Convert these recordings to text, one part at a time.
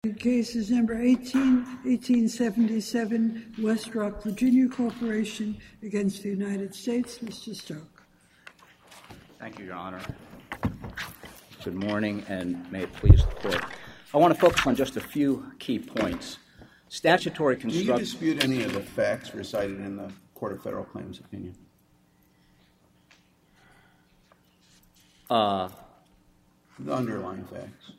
Case is number 1877, West Rock, Virginia Corporation against the United States. Mr. Stoke. Thank you, Your Honor. Good morning, and may it please the Court. I want to focus on just a few key points. Statutory construction. Do you dispute any of the facts recited in the Court of Federal Claims opinion? The underlying facts.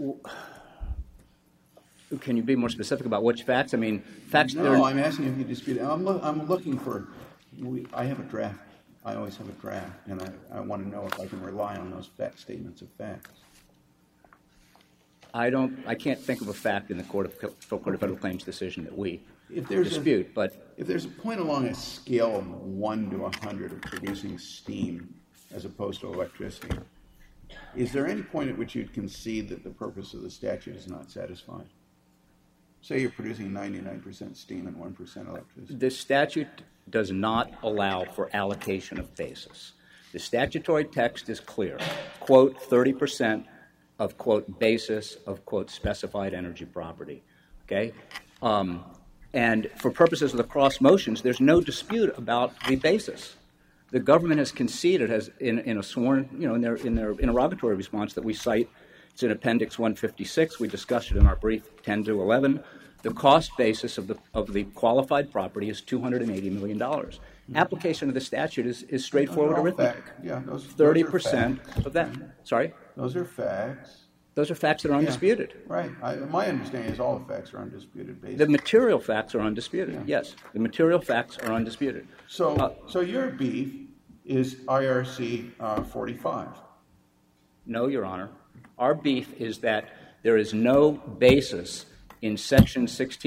Can you be more specific about which facts? I mean, facts. No, I'm asking if you dispute it. I'm looking for. I have a draft. I always have a draft, and I want to know if I can rely on those statements of facts. I can't think of a fact in the Court of Federal Claims decision that we dispute. But if there's a point along a scale of 1 to 100 of producing steam as opposed to electricity, is there any point at which you'd concede that the purpose of the statute is not satisfied? Say you're producing 99% steam and 1% electricity. The statute does not allow for allocation of basis. The statutory text is clear. Quote, 30% of, quote, basis of, quote, specified energy property. Okay? And for purposes of the cross motions, there's no dispute about the basis. The government has conceded, in a sworn, in their interrogatory response that we cite. It's in Appendix 156. We discussed it in our brief 10 to 11. The cost basis of the qualified property is $280 million. Application of the statute is straightforward arithmetic. Yeah, those 30% of that. Sorry? Those are facts. Those are facts that are undisputed. Right. My understanding is all the facts are undisputed. Basically. The material facts are undisputed. Yeah. Yes, the material facts are undisputed. So your beef is IRC 45. No, Your Honor. Our beef is that there is no basis in Section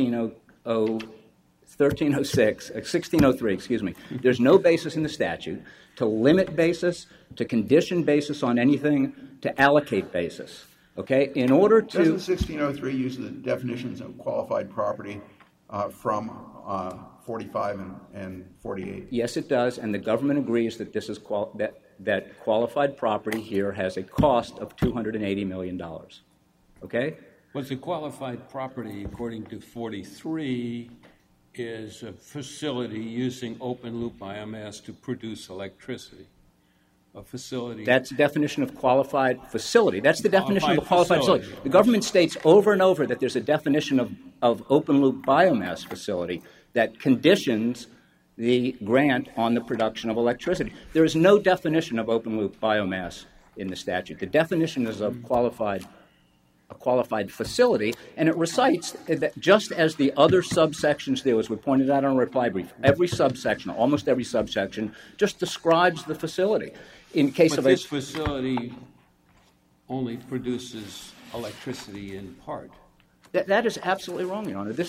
1603, There's no basis in the statute to limit basis, to condition basis on anything, to allocate basis. Okay? In order to... Doesn't 1603 use the definitions of qualified property from 45 and 48? Yes, it does, and the government agrees that this is that qualified property here has a cost of $280 million. Okay? But the qualified property, according to 43, is a facility using open-loop biomass to produce electricity. A facility. That's the definition of qualified facility. That's the definition of a qualified facility. The government states over and over that there's a definition of open-loop biomass facility that conditions the grant on the production of electricity. There is no definition of open-loop biomass in the statute. The definition is of a qualified facility, and it recites that just as the other subsections do, as we pointed out in our reply brief, every subsection, almost every subsection, just describes the facility. In case of this facility only produces electricity in part. That is absolutely wrong, Your Honor.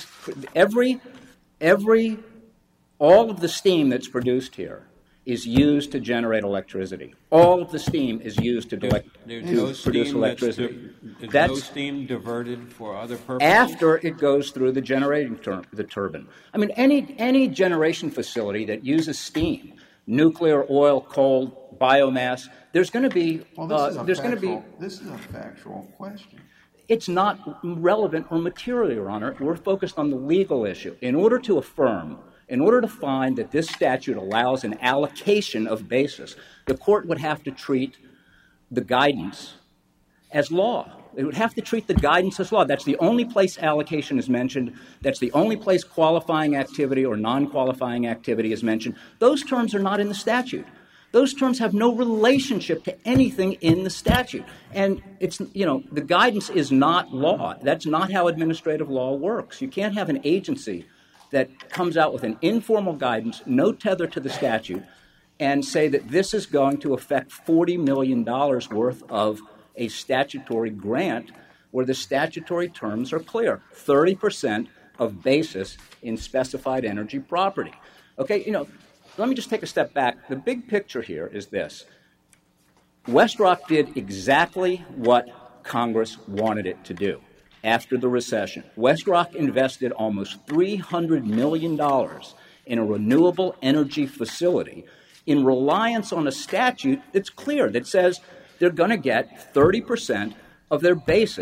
All of the steam that's produced here is used to generate electricity. All of the steam is used to produce electricity. There's no steam diverted for other purposes? After it goes through the generating the turbine. I mean, any generation facility that uses steam, nuclear, oil, coal, biomass, there's going to be... This is a factual question. It's not relevant or material, Your Honor. We're focused on the legal issue. In order to find that this statute allows an allocation of basis, the court would have to treat the guidance as law. It would have to treat the guidance as law. That's the only place allocation is mentioned. That's the only place qualifying activity or non-qualifying activity is mentioned. Those terms are not in the statute. Those terms have no relationship to anything in the statute. And the guidance is not law. That's not how administrative law works. You can't have an agency that comes out with an informal guidance, no tether to the statute, and say that this is going to affect $40 million worth of a statutory grant where the statutory terms are clear. 30% of basis in specified energy property. Okay, let me just take a step back. The big picture here is this. WestRock did exactly what Congress wanted it to do. After the recession, WestRock invested almost $300 million in a renewable energy facility in reliance on a statute that's clear, that says they're going to get 30% of their basis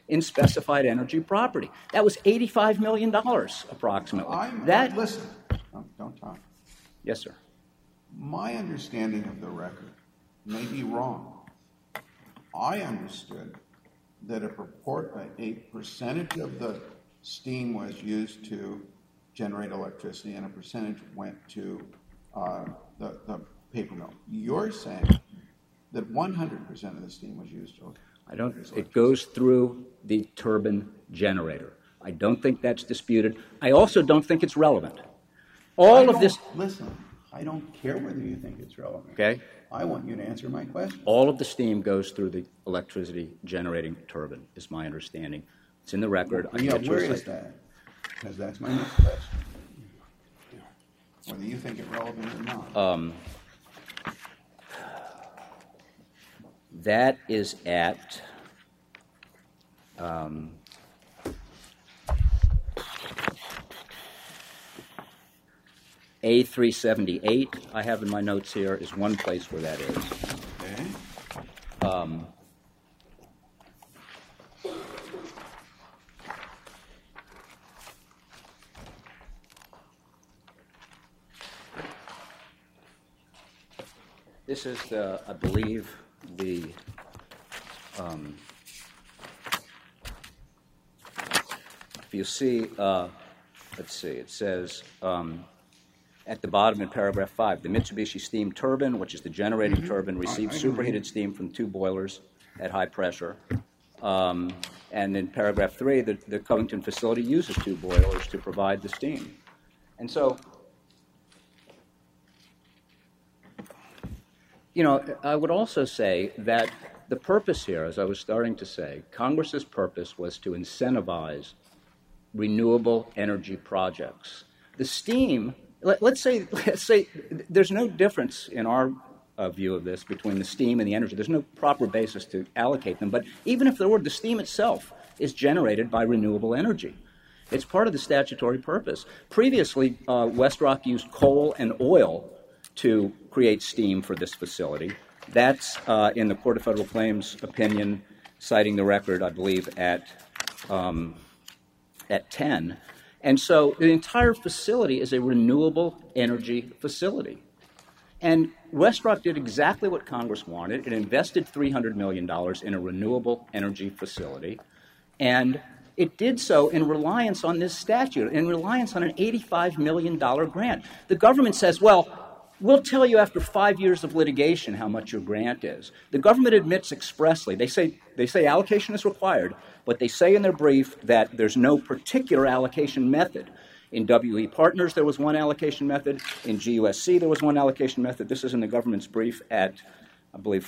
in specified energy property. That was $85 million, approximately. Listen, don't talk. Yes, sir. My understanding of the record may be wrong. I understood that a percentage of the steam was used to generate electricity and a percentage went to the paper mill. You're saying that 100% of the steam was used to it goes through the turbine generator. I don't think that's disputed. I also don't think it's relevant. Listen, I don't care whether you think it's relevant. Okay. I want you to answer my question. All of the steam goes through the electricity generating turbine, is my understanding. It's in the record. Where is that? Because that's my next question. Whether you think it's relevant or not. That is at A378. I have in my notes here is one place where that is. Okay. This is, I believe, the if you see, let's see, it says at the bottom in paragraph 5, the Mitsubishi steam turbine, which is the generating turbine, receives superheated steam from 2 boilers at high pressure. And in paragraph 3, the Covington facility uses 2 boilers to provide the steam. And so, I would also say that the purpose here, as I was starting to say, Congress's purpose was to incentivize renewable energy projects. The steam, let's say there's no difference in our view of this between the steam and the energy. There's no proper basis to allocate them. But even if there were, the steam itself is generated by renewable energy. It's part of the statutory purpose. Previously, WestRock used coal and oil to create steam for this facility. That's in the Court of Federal Claims opinion, citing the record, I believe, at 10. And so the entire facility is a renewable energy facility. And WestRock did exactly what Congress wanted. It invested $300 million in a renewable energy facility. And it did so in reliance on this statute, in reliance on an $85 million grant. The government says, well, we'll tell you after 5 years of litigation how much your grant is. The government admits expressly. They say allocation is required, but they say in their brief that there's no particular allocation method. In WE Partners, there was one allocation method. In GUSC, there was one allocation method. This is in the government's brief at, I believe,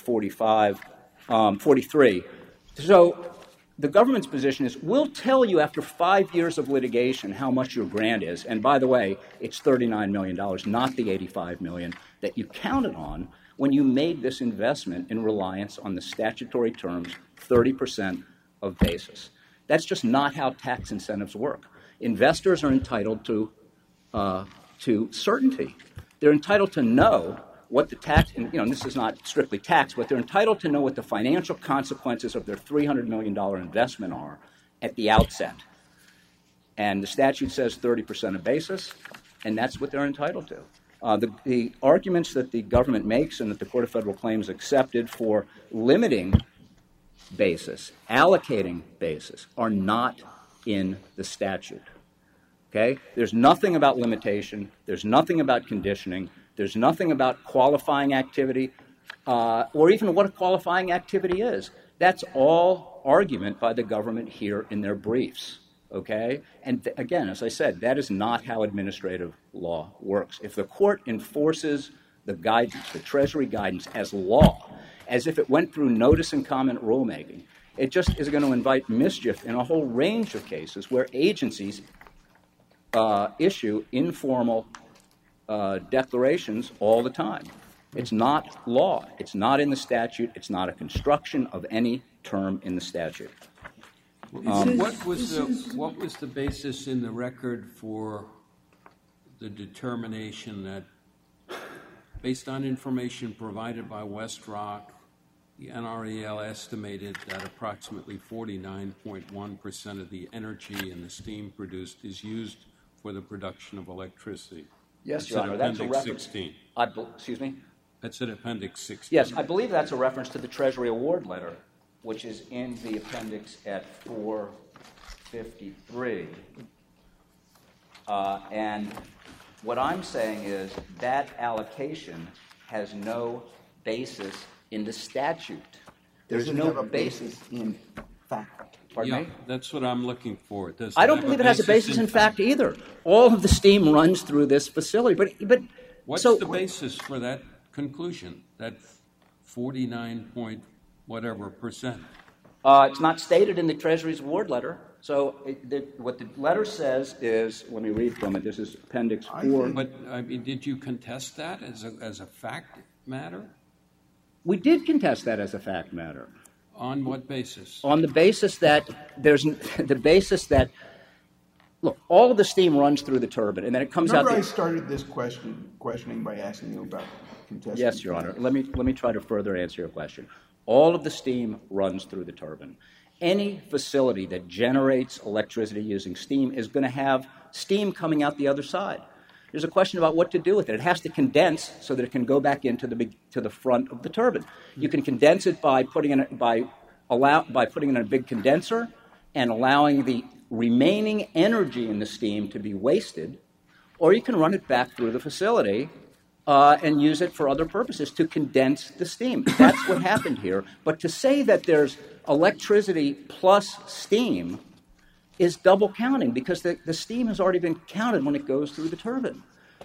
43. So the government's position is, we'll tell you after 5 years of litigation how much your grant is. And by the way, it's $39 million, not the $85 million that you counted on when you made this investment in reliance on the statutory terms, 30% of basis. That's just not how tax incentives work. Investors are entitled to certainty. They're entitled to know what the tax, and this is not strictly tax, but they're entitled to know what the financial consequences of their $300 million investment are at the outset. And the statute says 30% of basis, and that's what they're entitled to. The arguments that the government makes and that the Court of Federal Claims accepted for limiting basis, allocating basis, are not in the statute. Okay? There's nothing about limitation. There's nothing about conditioning. There's nothing about qualifying activity or even what a qualifying activity is. That's all argument by the government here in their briefs. Okay? And again, as I said, that is not how administrative law works. If the court enforces the guidance, the Treasury guidance, as law, as if it went through notice and comment rulemaking, it just is going to invite mischief in a whole range of cases where agencies issue informal declarations all the time. It's not law. It's not in the statute. It's not a construction of any term in the statute. What was the basis in the record for the determination that, based on information provided by WestRock The NREL estimated that approximately 49.1% of the energy in the steam produced is used for the production of electricity. Yes, Your Honor, that's a reference. 16. Excuse me? That's in Appendix 16. Yes, I believe that's a reference to the Treasury Award letter, which is in the appendix at 453. And what I'm saying is that allocation has no basis in the statute. There's no have a basis in fact. Pardon me? That's what I'm looking for. I don't believe it has a basis in fact either. All of the steam runs through this facility. But what's so, the basis for that conclusion, that 49 point whatever percent? It's not stated in the Treasury's award letter. So what the letter says is, let me read from it. This is Appendix 4. But I mean, did you contest that as a fact matter? We did contest that as a fact matter. On what basis? On the basis that look, all of the steam runs through the turbine, and then it comes Remember out. I started this questioning by asking you about contesting. Yes, Your Honor. Let me try to further answer your question. All of the steam runs through the turbine. Any facility that generates electricity using steam is going to have steam coming out the other side. There's a question about what to do with it. It has to condense so that it can go back into the front of the turbine. You can condense it by putting in a big condenser and allowing the remaining energy in the steam to be wasted, or you can run it back through the facility and use it for other purposes to condense the steam. That's what happened here. But to say that there's electricity plus steam is double counting because the steam has already been counted when it goes through the turbine.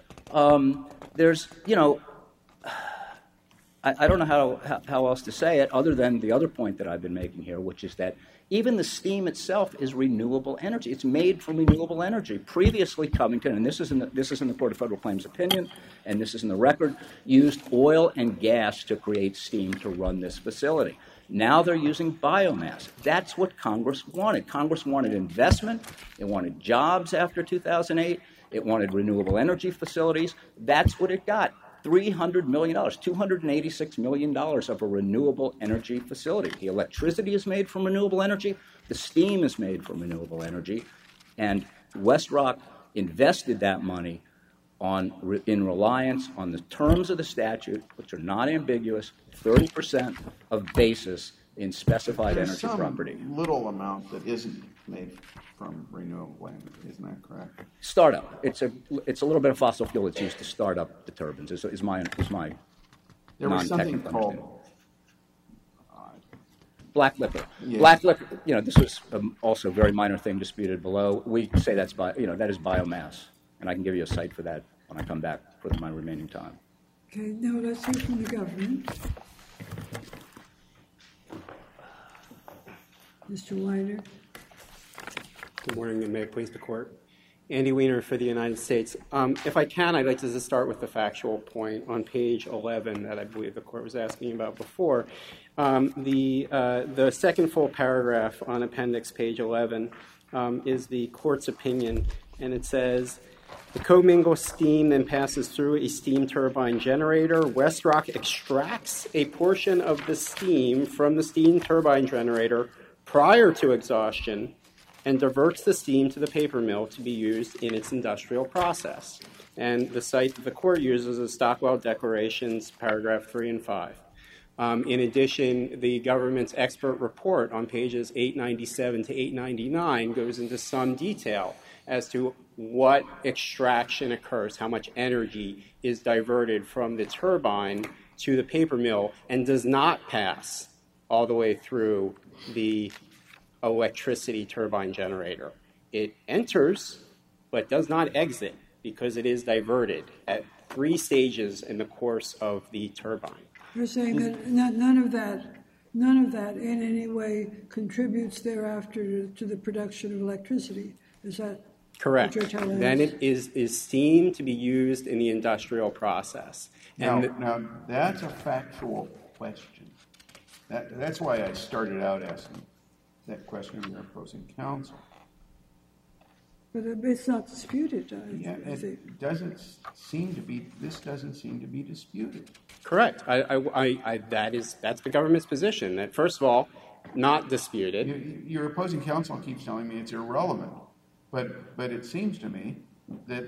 I don't know how else to say it other than the other point that I've been making here, which is that even the steam itself is renewable energy. It's made from renewable energy. Previously, Covington, and this is in the Court of Federal Claims opinion, and this is in the record, used oil and gas to create steam to run this facility. Now they're using biomass. That's what Congress wanted. Congress wanted investment. It wanted jobs after 2008. It wanted renewable energy facilities. That's what it got. $300 million, $286 million of a renewable energy facility. The electricity is made from renewable energy. The steam is made from renewable energy. And WestRock invested that money in reliance on the terms of the statute, which are not ambiguous, 30% of basis in specified energy property. There's some little amount that isn't made from renewable energy, isn't that correct? Startup. It's a little bit of fossil fuel that's used to start up the turbines. Is my there was something non-technical called understanding. Black liquor. Yeah. Black liquor. This was also a very minor thing disputed below. We say that is biomass, and I can give you a cite for that when I come back for my remaining time. Okay, now let's hear from the government. Mr. Weiner. Good morning, and may it please the Court. Andy Weiner for the United States. If I can, I'd like to just start with the factual point on page 11 that I believe the Court was asking about before. The second full paragraph on appendix page 11 is the Court's opinion, and it says, the commingled steam then passes through a steam turbine generator. WestRock extracts a portion of the steam from the steam turbine generator prior to exhaustion and diverts the steam to the paper mill to be used in its industrial process. And the site that the Court uses is Stockwell Declarations, paragraph 3 and 5. In addition, the government's expert report on pages 897 to 899 goes into some detail as to what extraction occurs, how much energy is diverted from the turbine to the paper mill and does not pass all the way through the electricity turbine generator. It enters, but does not exit because it is diverted at 3 stages in the course of the turbine. You're saying that none of that in any way contributes thereafter to the production of electricity. Is that correct? What you're telling then us? it is steam to be used in the industrial process. Now that's a factual question. That's why I started out asking that question of your opposing counsel. But it's not disputed, I think. It doesn't seem to be. This doesn't seem to be disputed. Correct. That's the government's position. That first of all, not disputed. Your opposing counsel keeps telling me it's irrelevant, but it seems to me that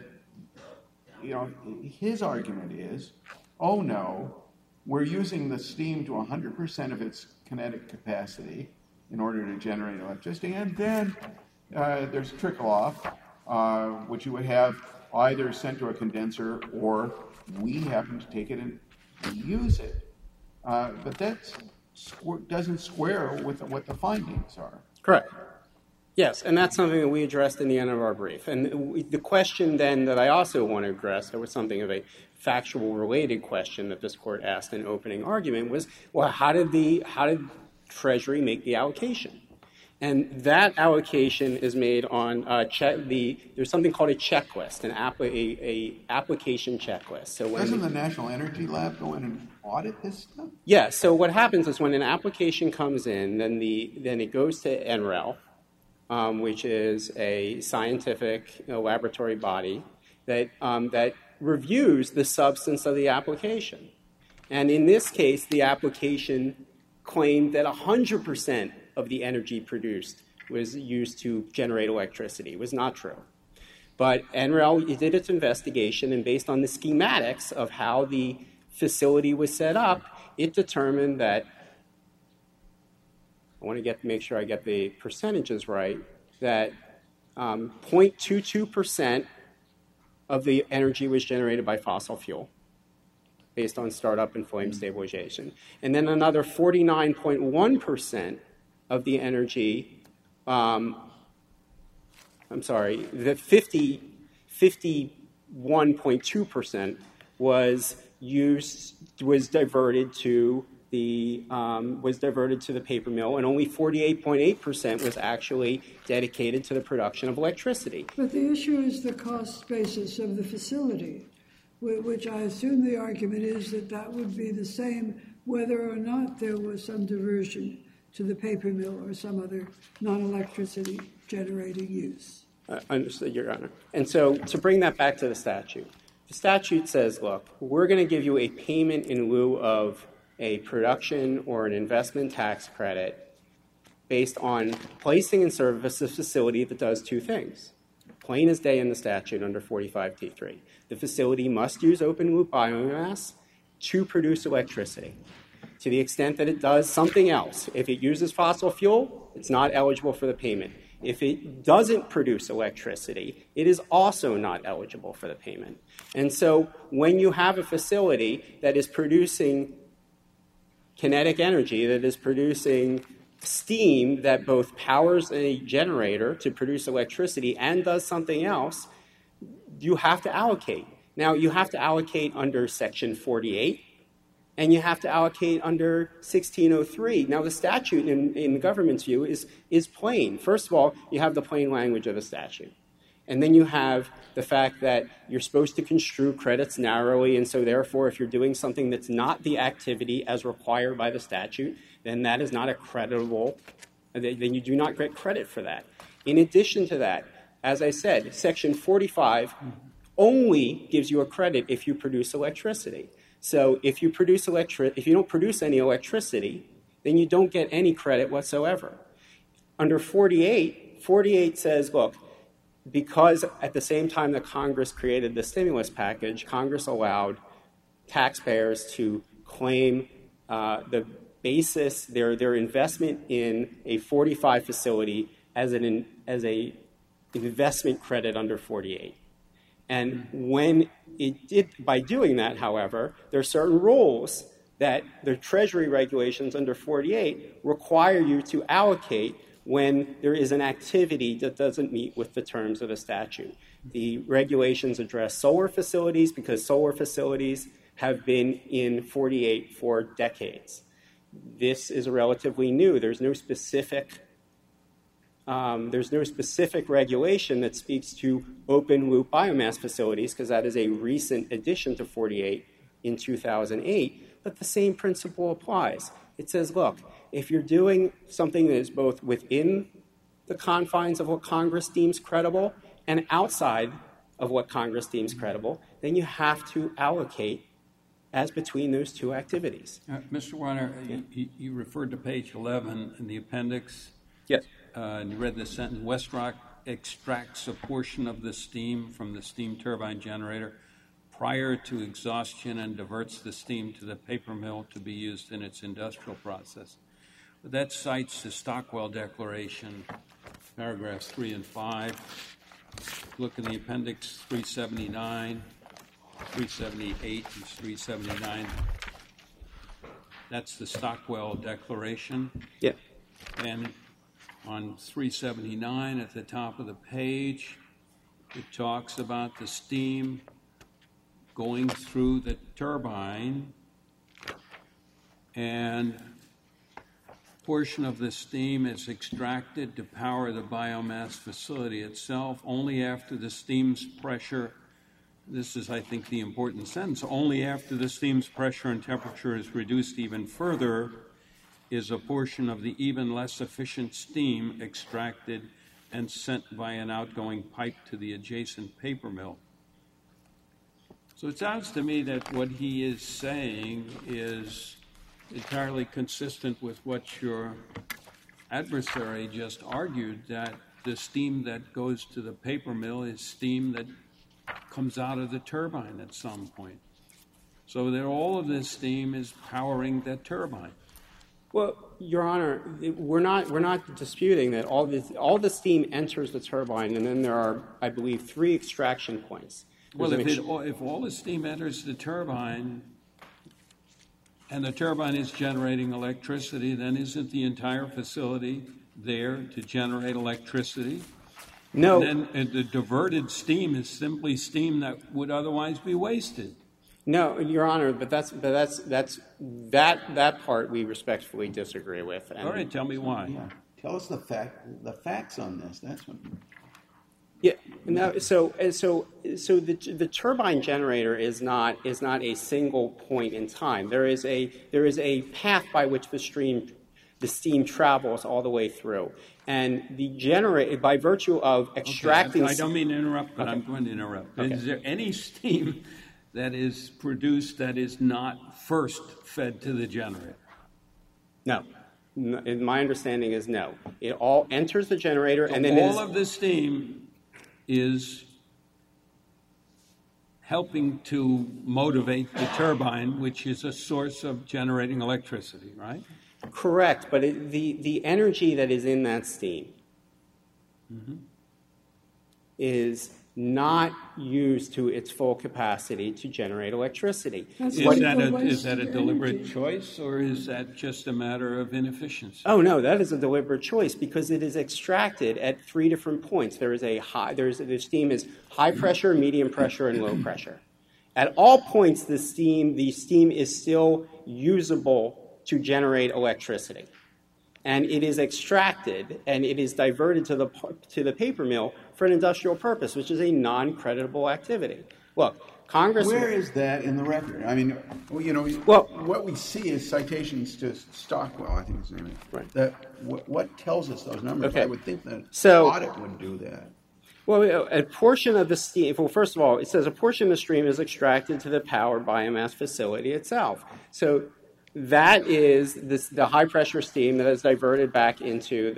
his argument is, oh no, we're using the steam to 100% of its kinetic capacity in order to generate electricity, and then there's trickle off, which you would have either sent to a condenser or we happen to take it and use it. But that doesn't square with what the findings are. Correct. Yes, and that's something that we addressed in the end of our brief. And the question then that I also want to address, there was something of a factual related question that this court asked in opening argument was, well, how did Treasury make the allocation? And that allocation is made on there's something called a checklist, an application checklist. So doesn't the National Energy Lab go in and audit this stuff? Yeah. So what happens is when an application comes in, then it goes to NREL, which is a scientific laboratory body that reviews the substance of the application. And in this case, the application claimed that 100% of the energy produced was used to generate electricity. It was not true. But NREL did its investigation, and based on the schematics of how the facility was set up, it determined that, I want to make sure I get the percentages right, that 0.22% of the energy was generated by fossil fuel, based on startup and flame stabilization. And then another 49.1% of the energy, the 51.2% was diverted to the paper mill, and only 48.8% was actually dedicated to the production of electricity. But the issue is the cost basis of the facility, which I assume the argument is that would be the same whether or not there was some diversion to the paper mill or some other non-electricity generating use. Understood, Your Honor. And so to bring that back to the statute says, look, we're going to give you a payment in lieu of a production or an investment tax credit based on placing in service a facility that does two things. Plain as day in the statute under 45T3. The facility must use open-loop biomass to produce electricity. To the extent that it does something else, if it uses fossil fuel, it's not eligible for the payment. If it doesn't produce electricity, it is also not eligible for the payment. And so when you have a facility that is producing kinetic energy, that is producing steam that both powers a generator to produce electricity and does something else, you have to allocate. Now, you have to allocate under Section 48, and you have to allocate under 1603. Now, the statute, in the government's view, is plain. First of all, you have the plain language of the statute. And then you have the fact that you're supposed to construe credits narrowly, and so therefore, if you're doing something that's not the activity as required by the statute, then that is not a creditable, then you do not get credit for that. In addition to that, as I said, Section 45 only gives you a credit if you produce electricity. So if you don't produce any electricity, then you don't get any credit whatsoever. Under 48 says, look, because at the same time that Congress created the stimulus package, Congress allowed taxpayers to claim the basis, their investment in a 45 facility as an investment credit under 48. And when it did, by doing that, however, there are certain rules that the Treasury regulations under 48 require you to allocate when there is an activity that doesn't meet with the terms of the statute. The regulations address solar facilities because solar facilities have been in 48 for decades. This is relatively new. There's no specific regulation that speaks to open-loop biomass facilities because that is a recent addition to 48 in 2008, but the same principle applies. It says, look, if you're doing something that is both within the confines of what Congress deems credible and outside of what Congress deems credible, then you have to allocate as between those two activities. Mr. Warner, you referred to page 11 in the appendix. Yes. And you read the sentence, Westrock extracts a portion of the steam from the steam turbine generator prior to exhaustion and diverts the steam to the paper mill to be used in its industrial process. That cites the Stockwell Declaration, paragraphs 3 and 5. Look in the appendix 379, 378, and 379. That's the Stockwell Declaration. Yeah. And on 379 at the top of the page, it talks about the steam going through the turbine, and a portion of the steam is extracted to power the biomass facility itself only after the steam's pressure. This is, I think, the important sentence. Only after the steam's pressure and temperature is reduced even further is a portion of the even less efficient steam extracted and sent by an outgoing pipe to the adjacent paper mill. So it sounds to me that what he is saying is entirely consistent with what your adversary just argued, that the steam that goes to the paper mill is steam that comes out of the turbine at some point. So that all of this steam is powering that turbine. Well, Your Honor, we're not disputing that all the steam enters the turbine, and then there are, I believe, 3 extraction points. Well, if all the steam enters the turbine and the turbine is generating electricity, then isn't the entire facility there to generate electricity? No. And then the diverted steam is simply steam that would otherwise be wasted. No, Your Honor, but that part we respectfully disagree with. All right, tell me why. Yeah. Tell us the facts on this. That's what. Yeah. No. So the turbine generator is not a single point in time. There is a path by which the steam travels all the way through, and the generator, by virtue of extracting. Okay, I don't mean to interrupt, but I'm going to interrupt. Okay. Is there any steam that is produced that is not first fed to the generator? No. My understanding is no. It all enters the generator, so and then all of the steam is helping to motivate the turbine, which is a source of generating electricity, right? Correct, but the energy that is in that steam is not used to its full capacity to generate electricity. Is that a deliberate choice, or is that just a matter of inefficiency? Oh no, that is a deliberate choice because it is extracted at 3 different points. The steam is high pressure, medium pressure, and low pressure. At all points, the steam is still usable to generate electricity, and it is extracted and it is diverted to the paper mill for an industrial purpose, which is a non-creditable activity. Look, Congress. Where is that in the record? I mean, what we see is citations to Stockwell, I think his name is. Right. What tells us those numbers? Okay. I would think that audit would do that. Well, a portion of the steam. Well, first of all, it says a portion of the stream is extracted to the power biomass facility itself. So that is the high pressure steam that is diverted back into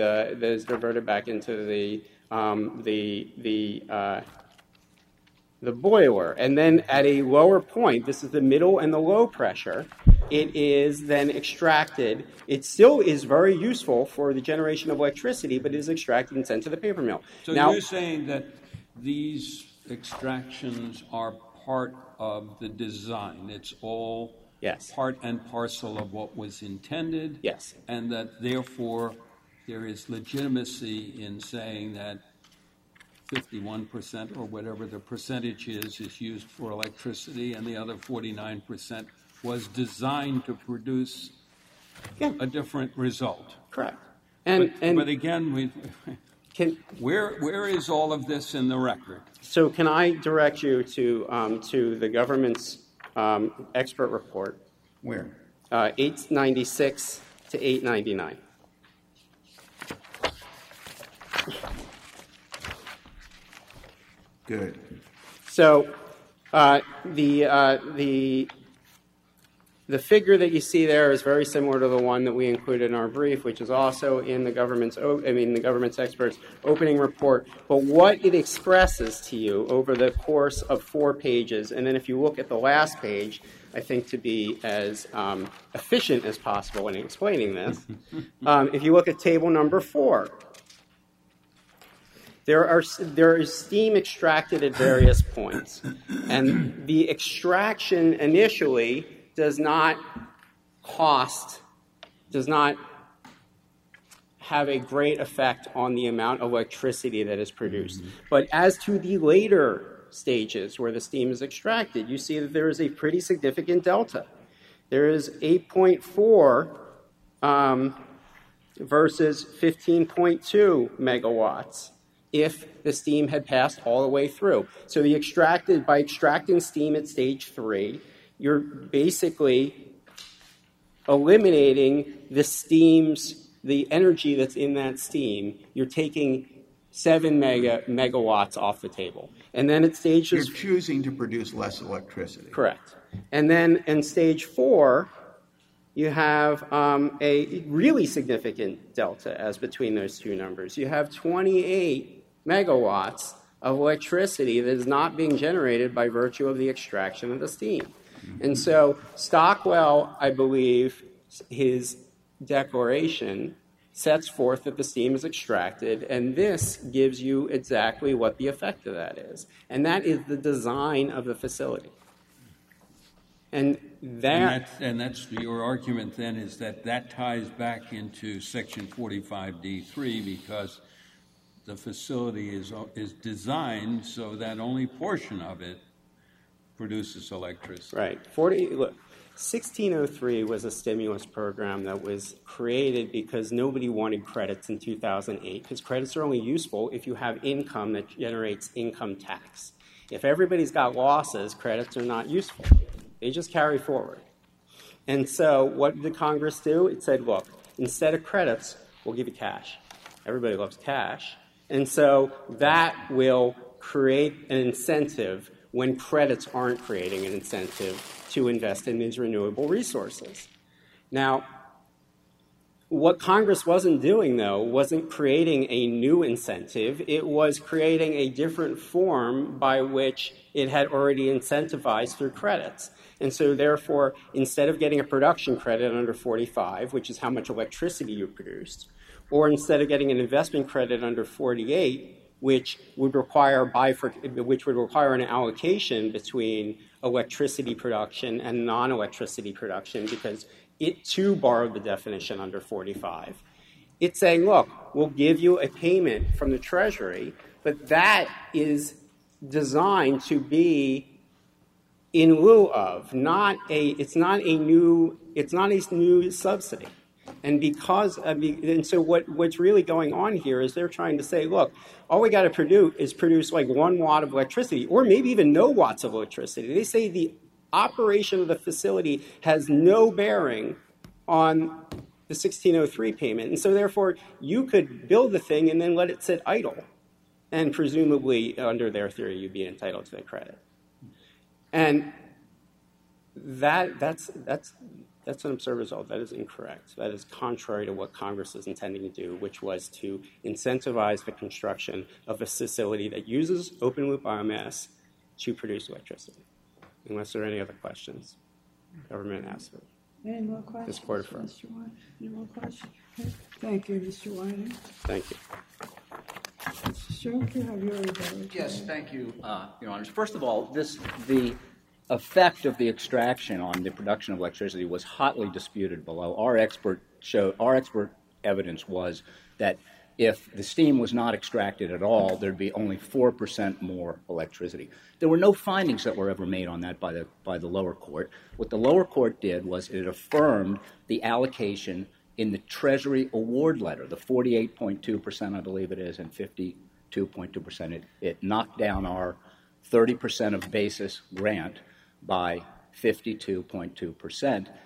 the boiler, and then at a lower point, this is the middle and the low pressure, it is then extracted. It still is very useful for the generation of electricity, but it is extracted and sent to the paper mill. So now, you're saying that these extractions are part of the design. It's all part and parcel of what was intended. Yes. And that therefore there is legitimacy in saying that 51% or whatever the percentage is used for electricity, and the other 49% was designed to produce a different result. Correct. But again, where is all of this in the record? So can I direct you to the government's expert report? Where? 896 to 899. Good. So the figure that you see there is very similar to the one that we included in our brief, which is also in the government's experts' opening report. But what it expresses to you over the course of 4 pages, and then if you look at the last page, I think to be as efficient as possible in explaining this, if you look at table number 4, there is steam extracted at various points, and the extraction initially does not have a great effect on the amount of electricity that is produced. But as to the later stages where the steam is extracted, you see that there is a pretty significant delta. There is 8.4 versus 15.2 megawatts if the steam had passed all the way through. So by extracting steam at stage 3, you're basically eliminating the energy that's in that steam. You're taking 7 megawatts off the table. And then at stages... You're choosing to produce less electricity. Correct. And then in stage 4, you have a really significant delta as between those two numbers. You have 28 megawatts of electricity that is not being generated by virtue of the extraction of the steam. And so Stockwell, I believe, his declaration sets forth that the steam is extracted, and this gives you exactly what the effect of that is. And that is the design of the facility. And that's your argument then, is that ties back into Section 45D3 because the facility is designed so that only portion of it produces electricity. Right. 1603 was a stimulus program that was created because nobody wanted credits in 2008, because credits are only useful if you have income that generates income tax. If everybody's got losses, credits are not useful. They just carry forward. And so what did Congress do? It said, look, instead of credits, we'll give you cash. Everybody loves cash. And so that will create an incentive when credits aren't creating an incentive to invest in these renewable resources. Now, what Congress wasn't doing, though, wasn't creating a new incentive. It was creating a different form by which it had already incentivized through credits. And so, therefore, instead of getting a production credit under 45, which is how much electricity you produced, or instead of getting an investment credit under 48, which would require an allocation between electricity production and non-electricity production, because it too borrowed the definition under 45. It's saying, look, we'll give you a payment from the Treasury, but that is designed to be in lieu of, it's not a new subsidy. And so what's really going on here is they're trying to say, look, all we got to produce like 1 watt of electricity, or maybe even no watts of electricity. They say the operation of the facility has no bearing on the 1603 payment. And so therefore, you could build the thing and then let it sit idle. And presumably, under their theory, you'd be entitled to the credit. And that's an absurd result. That is incorrect. That is contrary to what Congress is intending to do, which was to incentivize the construction of a facility that uses open-loop biomass to produce electricity. Unless there are any other questions, government asks for. Any more questions? This court affirms. Mr. White? Any more questions? Okay. Thank you, Mr. Whiting. Thank you. Mr. Stroke, you have your ability. Yes, thank you, Your Honors. First of all, the effect of the extraction on the production of electricity was hotly disputed below. Our expert evidence was that if the steam was not extracted at all, there'd be only 4% more electricity. There were no findings that were ever made on that by the lower court. What the lower court did was it affirmed the allocation in the Treasury award letter, the 48.2%, I believe it is, and 52.2%. It knocked down our 30% of basis grant by 52.2%.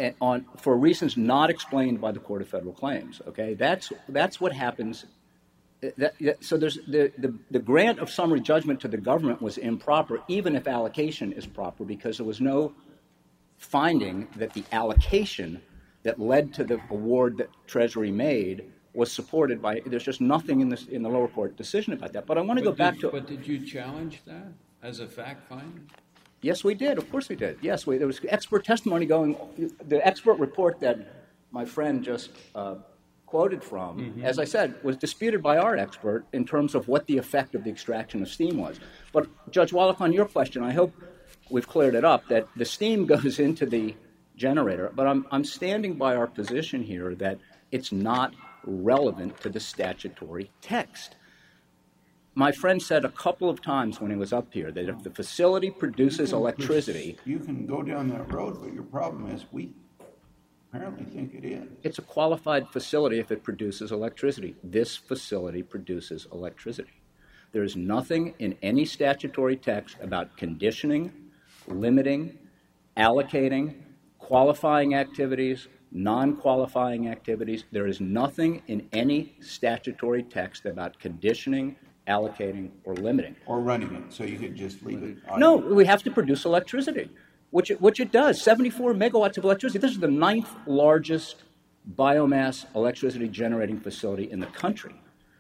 For reasons not explained by the Court of Federal Claims. Okay, that's what happens So there's the grant of summary judgment to the government was improper, even if allocation is proper, because there was no finding that the allocation that led to the award that Treasury made was supported by. There's just nothing in the lower court decision about that. But I want to go back to. But did you challenge that as a fact finder? Yes, we did. Of course we did. Yes, there was expert testimony going. The expert report that my friend just quoted from, as I said, was disputed by our expert in terms of what the effect of the extraction of steam was. But Judge Wallach, on your question, I hope we've cleared it up, that the steam goes into the generator. But I'm standing by our position here that it's not relevant to the statutory text. My friend said a couple of times when he was up here that if the facility produces electricity... You can go down that road, but your problem is we apparently think it is. It's a qualified facility if it produces electricity. This facility produces electricity. There is nothing in any statutory text about conditioning, limiting, allocating, qualifying activities, non-qualifying activities. There is nothing in any statutory text about conditioning, allocating, or limiting. Or running it, so you could just leave it. No, we have to produce electricity, which it does. 74 megawatts of electricity. This is the 9th largest biomass electricity generating facility in the country.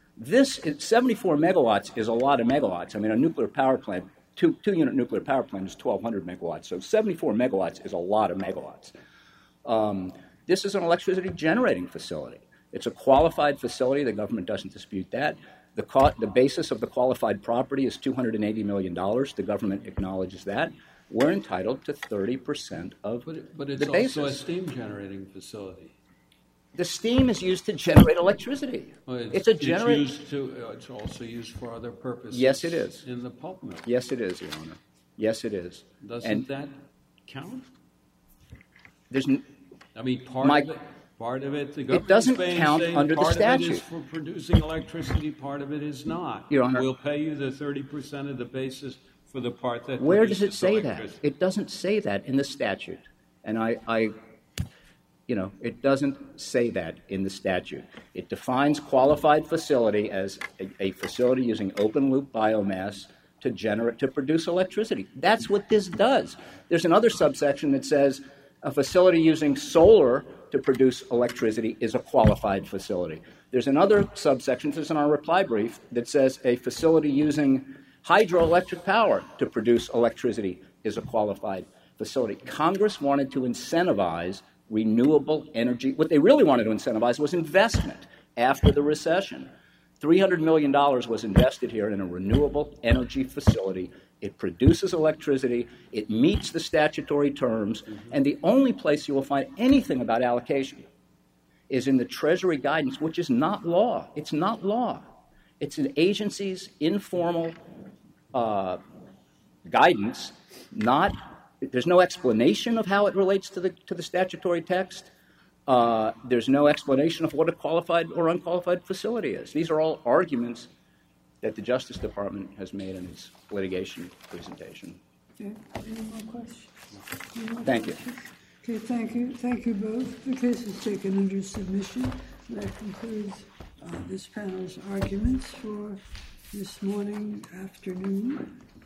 74 megawatts is a lot of megawatts. I mean, a nuclear power plant, two-unit nuclear power plant is 1,200 megawatts. So 74 megawatts is a lot of megawatts. This is an electricity generating facility. It's a qualified facility. The government doesn't dispute that. The basis of the qualified property is $280 million. The government acknowledges that. We're entitled to 30% of the basis. But it's also a steam generating facility. The steam is used to generate electricity. Well, it's also used for other purposes. Yes, it is. In the pulp mill. Yes, it is, Your Honor. Yes, it is. Doesn't that count? Part of it, the government it doesn't count under the statute. Part of it is for producing electricity, part of it is not. Your Honor. We'll pay you the 30% of the basis for the part that Where does it say that? Electricity. It doesn't say that in the statute. And it doesn't say that in the statute. It defines qualified facility as a facility using open loop biomass to produce electricity. That's what this does. There's another subsection that says a facility using solar to produce electricity is a qualified facility. There's another subsection, this is in our reply brief, that says a facility using hydroelectric power to produce electricity is a qualified facility. Congress wanted to incentivize renewable energy. What they really wanted to incentivize was investment after the recession. $300 million was invested here in a renewable energy facility. It produces electricity. It meets the statutory terms. And the only place you will find anything about allocation is in the Treasury guidance, which is not law. It's not law. It's an agency's informal guidance. There's no explanation of how it relates to the statutory text. There's no explanation of what a qualified or unqualified facility is. These are all arguments that the Justice Department has made in its litigation presentation. Okay. Any more questions? Thank you. Okay, thank you. Thank you both. The case is taken under submission. That concludes this panel's arguments for this morning, afternoon.